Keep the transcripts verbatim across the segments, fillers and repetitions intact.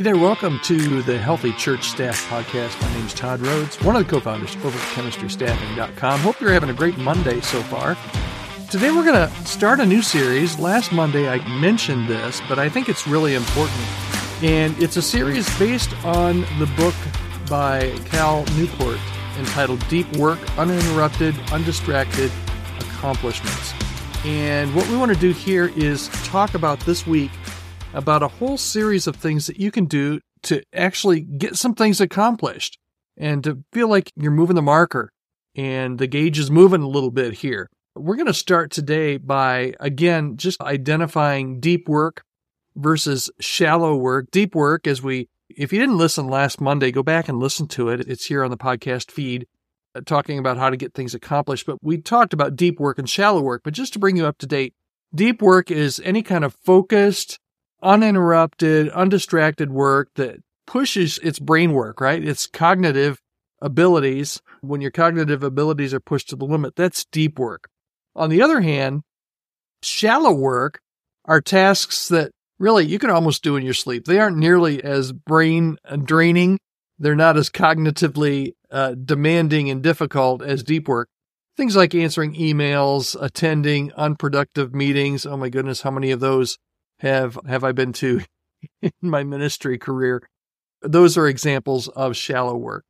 there, welcome to the Healthy Church Staff Podcast. My name's Todd Rhodes, one of the co-founders over at chemistry staffing dot com. Hope you're having a great Monday so far. Today we're going to start a new series. Last Monday I mentioned this, but I think it's really important. And it's a series based on the book by Cal Newport entitled Deep Work, Uninterrupted, Undistracted Accomplishments. And what we want to do here is talk about this week about a whole series of things that you can do to actually get some things accomplished and to feel like you're moving the marker and the gauge is moving a little bit here. We're going to start today by, again, just identifying deep work versus shallow work. Deep work, as we, if you didn't listen last Monday, go back and listen to it. It's here on the podcast feed, uh, talking about how to get things accomplished. But we talked about deep work and shallow work. But just to bring you up to date, deep work is any kind of focused, uninterrupted, undistracted work that pushes its brain work, right? Its cognitive abilities. When your cognitive abilities are pushed to the limit, that's deep work. On the other hand, shallow work are tasks that really you can almost do in your sleep. They aren't nearly as brain draining. They're not as cognitively uh, demanding and difficult as deep work. Things like answering emails, attending unproductive meetings. Oh my goodness, how many of those have have I been to in my ministry career? Those are examples of shallow work.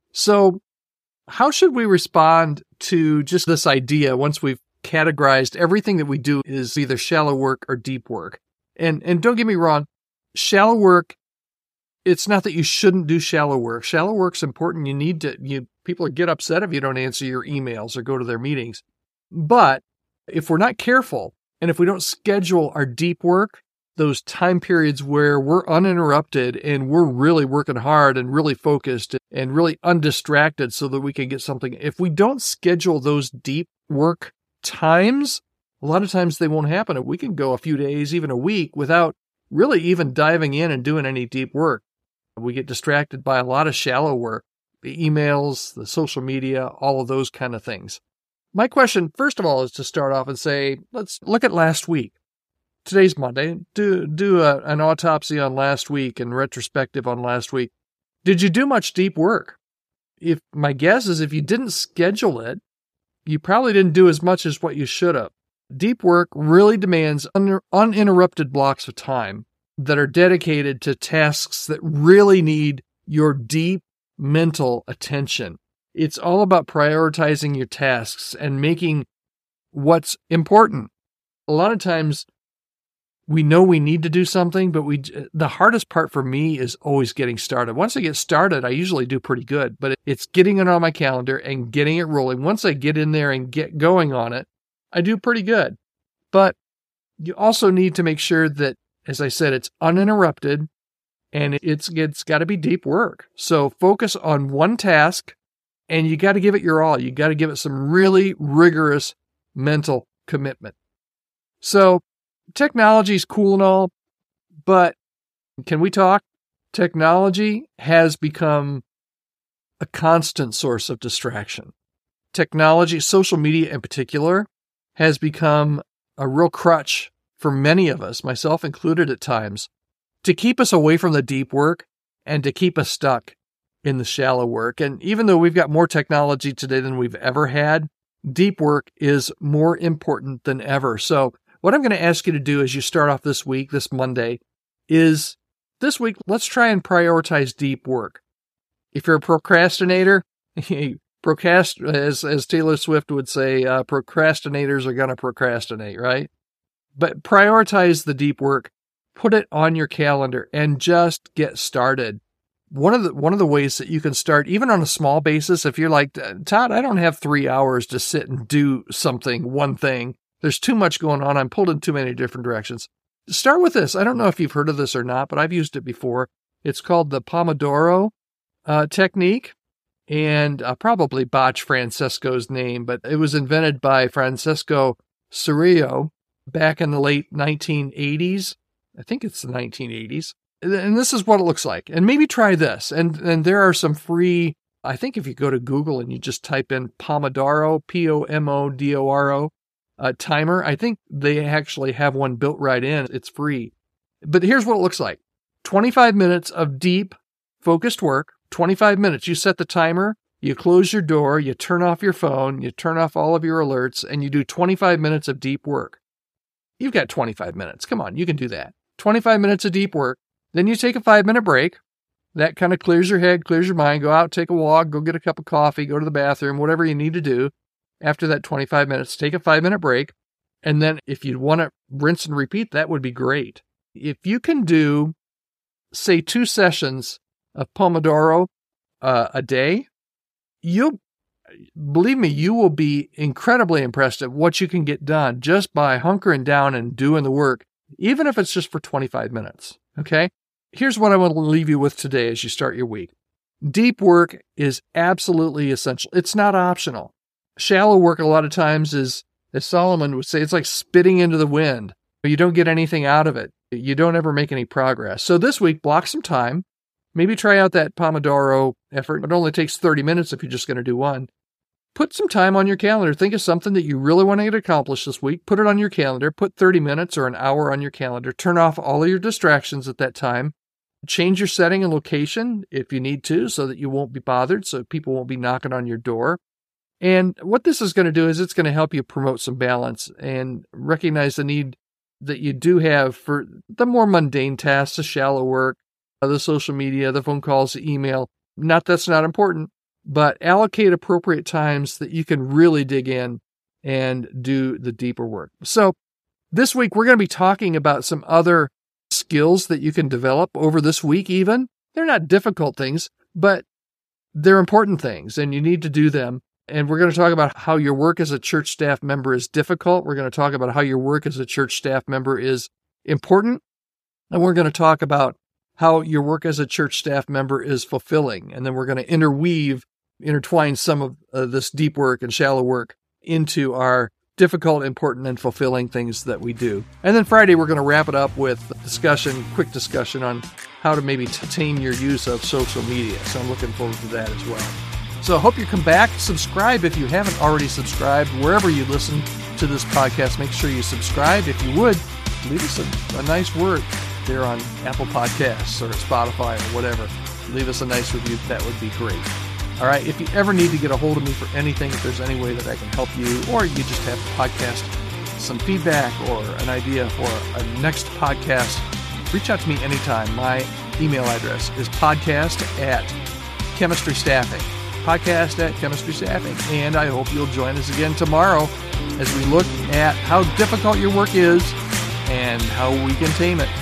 So how should we respond to just this idea once we've categorized everything that we do is either shallow work or deep work? And and don't get me wrong, shallow work, it's not that you shouldn't do shallow work. Shallow work's important. You need to, you people get upset if you don't answer your emails or go to their meetings. But if we're not careful, and if we don't schedule our deep work, those time periods where we're uninterrupted and we're really working hard and really focused and really undistracted so that we can get something, if we don't schedule those deep work times, a lot of times they won't happen. We can go a few days, even a week, without really even diving in and doing any deep work. We get distracted by a lot of shallow work, the emails, the social media, all of those kind of things. My question, first of all, is to start off and say, let's look at last week. Today's Monday. Do do a, an autopsy on last week and retrospective on last week. Did you do much deep work? If my guess is if you didn't schedule it, you probably didn't do as much as what you should have. Deep work really demands un, uninterrupted blocks of time that are dedicated to tasks that really need your deep mental attention. It's all about prioritizing your tasks and making what's important. A lot of times we know we need to do something, but we the hardest part for me is always getting started. Once I get started, I usually do pretty good, but it's getting it on my calendar and getting it rolling. Once I get in there and get going on it, I do pretty good. But you also need to make sure that, as I said, it's uninterrupted and it's it's got to be deep work. So focus on one task. And you got to give it your all. You got to give it some really rigorous mental commitment. So technology is cool and all, but can we talk? Technology has become a constant source of distraction. Technology, social media in particular, has become a real crutch for many of us, myself included at times, to keep us away from the deep work and to keep us stuck in the shallow work. And even though we've got more technology today than we've ever had, deep work is more important than ever. So what I'm going to ask you to do as you start off this week, this Monday, is this week, let's try and prioritize deep work. If you're a procrastinator, procrast as, as Taylor Swift would say, uh, procrastinators are going to procrastinate, right? But prioritize the deep work, put it on your calendar, and just get started. One of the one of the ways that you can start, even on a small basis, if you're like, Todd, I don't have three hours to sit and do something, one thing. There's too much going on. I'm pulled in too many different directions. Start with this. I don't know if you've heard of this or not, but I've used it before. It's called the Pomodoro uh, technique, and I'll probably botch Francesco's name, but it was invented by Francesco Cirillo back in the late nineteen eighties. I think it's the nineteen eighties. And this is what it looks like. And maybe try this. And and there are some free, I think if you go to Google and you just type in Pomodoro, P O M O D O R O, uh, timer, I think they actually have one built right in. It's free. But here's what it looks like. twenty-five minutes of deep, focused work. twenty-five minutes. You set the timer, you close your door, you turn off your phone, you turn off all of your alerts, and you do twenty-five minutes of deep work. You've got twenty-five minutes. Come on, you can do that. twenty-five minutes of deep work. Then you take a five-minute break. That kind of clears your head, clears your mind. Go out, take a walk, go get a cup of coffee, go to the bathroom, whatever you need to do. After that twenty-five minutes, take a five-minute break. And then if you want to rinse and repeat, that would be great. If you can do, say, two sessions of Pomodoro uh, a day, you'll, believe me, you will be incredibly impressed at what you can get done just by hunkering down and doing the work, even if it's just for twenty-five minutes, okay? Here's what I want to leave you with today as you start your week. Deep work is absolutely essential. It's not optional. Shallow work a lot of times is, as Solomon would say, it's like spitting into the wind. You don't get anything out of it. You don't ever make any progress. So this week, block some time. Maybe try out that Pomodoro effort. It only takes thirty minutes if you're just going to do one. Put some time on your calendar. Think of something that you really want to get accomplished this week. Put it on your calendar. Put thirty minutes or an hour on your calendar. Turn off all of your distractions at that time. Change your setting and location if you need to so that you won't be bothered, so people won't be knocking on your door. And what this is going to do is it's going to help you promote some balance and recognize the need that you do have for the more mundane tasks, the shallow work, the social media, the phone calls, the email. Not that's not important, but allocate appropriate times that you can really dig in and do the deeper work. So this week, we're going to be talking about some other skills that you can develop over this week even. They're not difficult things, but they're important things, and you need to do them. And we're going to talk about how your work as a church staff member is difficult. We're going to talk about how your work as a church staff member is important. And we're going to talk about how your work as a church staff member is fulfilling. And then we're going to interweave, intertwine some of uh, this deep work and shallow work into our difficult, important, and fulfilling things that we do. And then Friday, we're going to wrap it up with a discussion, quick discussion on how to maybe tame your use of social media. So I'm looking forward to that as well. So I hope you come back. Subscribe if you haven't already subscribed. Wherever you listen to this podcast, make sure you subscribe. If you would, leave us a, a nice word there on Apple Podcasts or Spotify or whatever. Leave us a nice review. That would be great. All right, if you ever need to get a hold of me for anything, if there's any way that I can help you, or you just have a podcast, some feedback, or an idea for a next podcast, reach out to me anytime. My email address is podcast at chemistry staffing. Podcast at chemistry staffing. And I hope you'll join us again tomorrow as we look at how difficult your work is and how we can tame it.